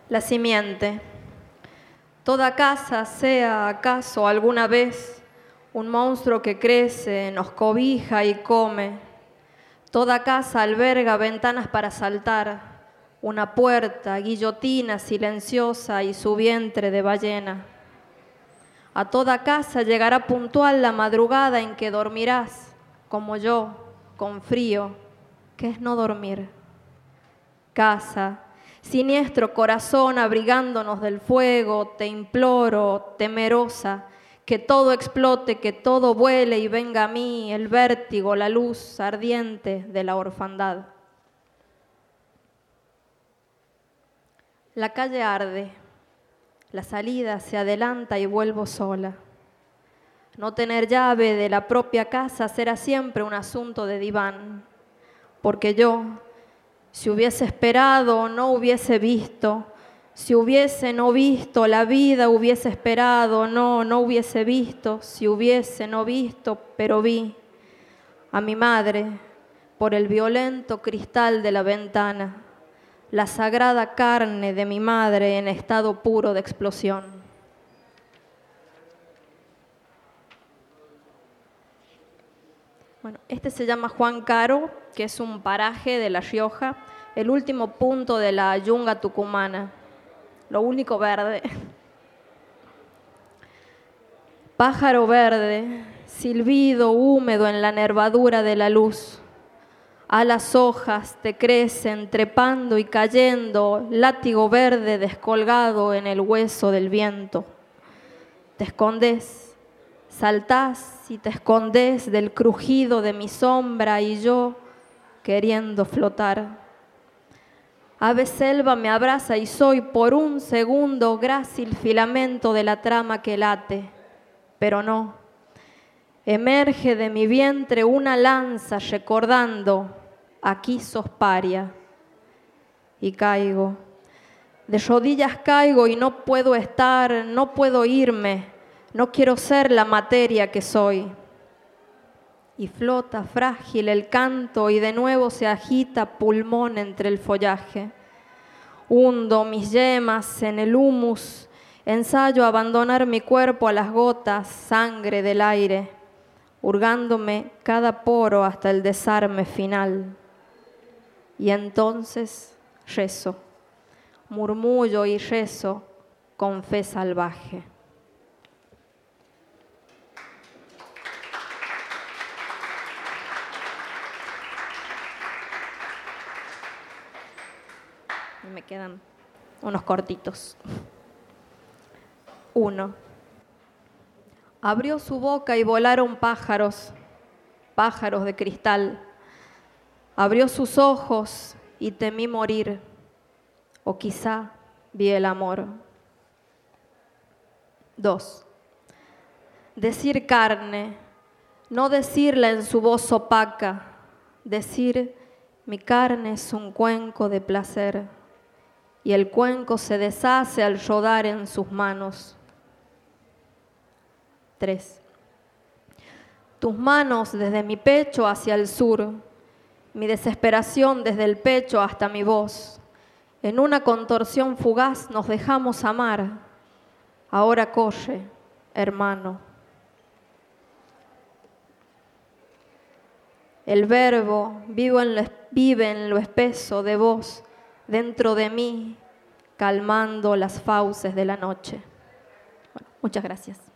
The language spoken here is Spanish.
La simiente. Toda casa sea acaso alguna vez un monstruo que crece, nos cobija y come. Toda casa alberga ventanas para saltar, una puerta, guillotina silenciosa y su vientre de ballena. A toda casa llegará puntual la madrugada en que dormirás, como yo, con frío, que es no dormir. Casa, siniestro corazón abrigándonos del fuego, te imploro, temerosa, que todo explote, que todo vuele y venga a mí el vértigo, la luz ardiente de la orfandad. La calle arde, la salida se adelanta y vuelvo sola. No tener llave de la propia casa será siempre un asunto de diván, porque yo, si hubiese esperado, no hubiese visto. Si hubiese no visto, la vida hubiese esperado. No hubiese visto. Si hubiese no visto, pero vi a mi madre por el violento cristal de la ventana, la sagrada carne de mi madre en estado puro de explosión. Bueno, este se llama Juan Caro, que es un paraje de La Rioja, el último punto de la yunga tucumana, lo único verde. Pájaro verde, silbido húmedo en la nervadura de la luz. A las hojas te crecen trepando y cayendo, látigo verde descolgado en el hueso del viento. Te escondes, saltás y te escondes del crujido de mi sombra y yo queriendo flotar. Ave selva me abraza y soy por un segundo grácil filamento de la trama que late, pero no. Emerge de mi vientre una lanza recordando, aquí sos paria. Y caigo, de rodillas caigo y no puedo estar, no puedo irme, no quiero ser la materia que soy. Y flota frágil el canto y de nuevo se agita pulmón entre el follaje. Hundo mis yemas en el humus, ensayo abandonar mi cuerpo a las gotas, sangre del aire, hurgándome cada poro hasta el desarme final. Y entonces rezo, murmullo y rezo con fe salvaje. Me quedan unos cortitos. 1. Abrió su boca y volaron pájaros, pájaros de cristal. Abrió sus ojos y temí morir, o quizá vi el amor. 2. Decir carne, no decirla en su voz opaca, decir mi carne es un cuenco de placer. Y el cuenco se deshace al rodar en sus manos. 3. Tus manos desde mi pecho hacia el sur, mi desesperación desde el pecho hasta mi voz. En una contorsión fugaz nos dejamos amar. Ahora corre, hermano. El verbo vive en lo espeso de vos, dentro de mí, calmando las fauces de la noche. Bueno, muchas gracias.